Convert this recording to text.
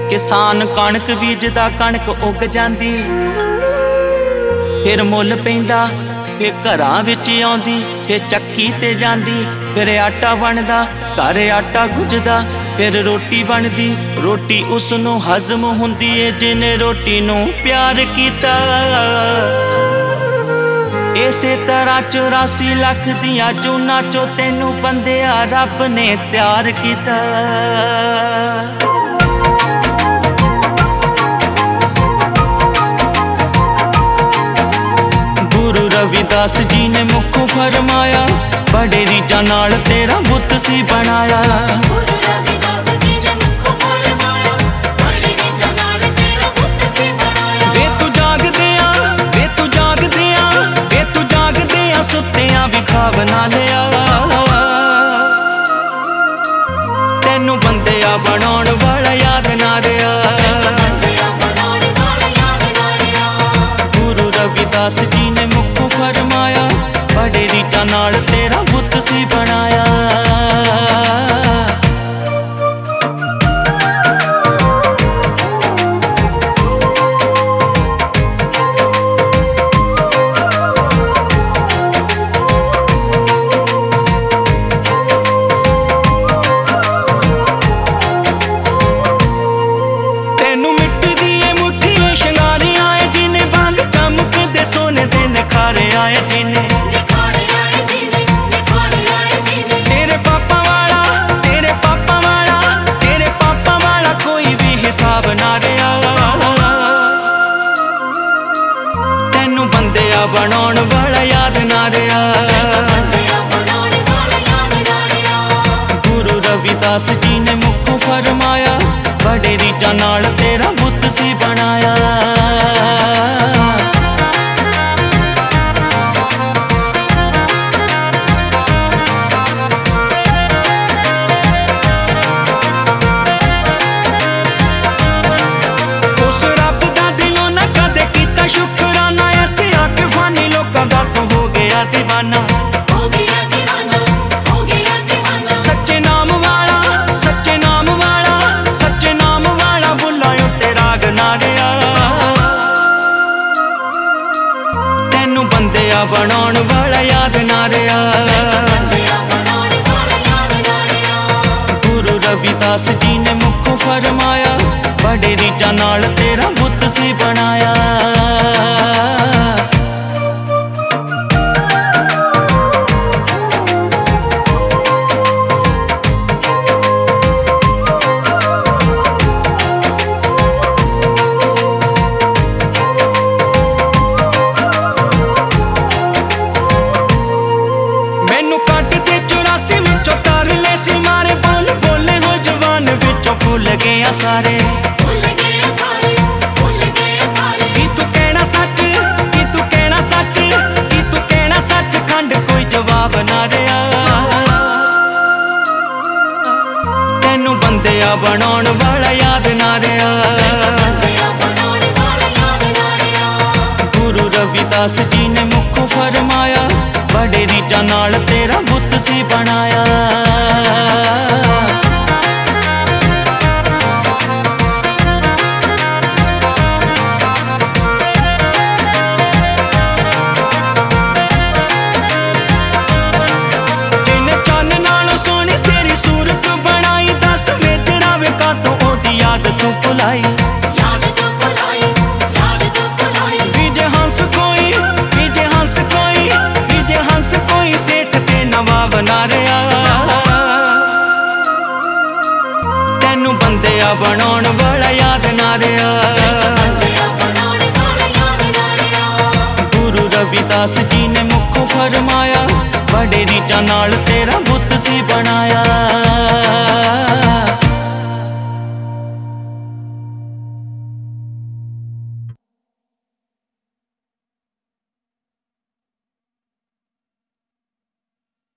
किसान कणक बीजदा कणक उग जांदी, फिर मुल पैंदा, फिर घरां विच आउंदी, फिर चक्की ते जांदी, फिर आटा बनदा, घर आटा गुजदा, फिर रोटी बनदी। रोटी उसनूं हजम हुंदी है जिने रोटी नूं प्यार कीता। इसे तरह 84 लाख दियां जूनां चों तैनूं बंदिया रब ने तैयार कीता। गुरु रविदास जी ने मुखों फरमाया, बड़े रीझां नाल तेरा बुत सी बनाया। गुरु रविदास जी ने मुखों फरमाया, बड़े रीझां नाल तेरा बुत सी बनाया। वे तू जागदियां, वे तू जागदियां, वे तू जागदियां सुत्तियां भी खाब ना लिया। तैनू बंदिया बनाउण वाला याद ना रहा। गुरु रविदास जी ने मुखों फरमाया, बड़े रीझां नाल तेरा बुत सी बनाया। तैनू मिट्टी दिए मुट्ठियां शंगारे आए जिन्हें, बांग चमकदे सोने दे नखारे आए जिन्हें। तेरे पापा वाला, तेरे पापा वाला, तेरे पापा वाला कोई भी हिसाब ना रहा। तैनू बंदिया बनाउण वाला याद ना रहा। गुरु रविदास जी ने मुखों फरमाया, बड़े रीझां नाल तेरा बुत सी बनाया। उस रब दा दिलों ना कदे कीता शुकराना, इत्थे आके फानी लोकां दा तू हो गया दीवाना। सच्चे नाम वाला, सच्चे नाम वाला, सच्चे नाम वाला बुलायो तेरा गना रहा। तैनू बंदिया बनाउण वाला याद ना रहा। गुरु रविदास जी ने मुखों फरमाया, बड़े रीझां नाल तेरा बुत सी बनाया। मैनू कट दे 84 विचों तर ले सी मारे, बोल बोले हो जवान विचों भुल गया सारे। की तू कहना सच, की तू कहना सच, की तू कहना सच, खंड कोई जवाब ना रहा। तैनू बंदिया बनाउण वाला याद ना रहा। गुरु रविदास जी ने मुखों फरमाया, बड़े रीझां नाल तेरा बुत सी बनाया। जिन्हें चन्न नालों सोहनी तेरी सूरत बनाई, दस मेजरा वे कातों ओदी याद तू भुलाई। विजय हंस कोई, विजय हंस कोई, विजय हंस कोई सेठ ते नवाब ना रहा। तैनू बंदिया बनाउण वाला याद ना रहा। गुरु रविदास जी ने मुखों फरमाया, बड़े रीझां नाल तेरा बुत सी बनाया।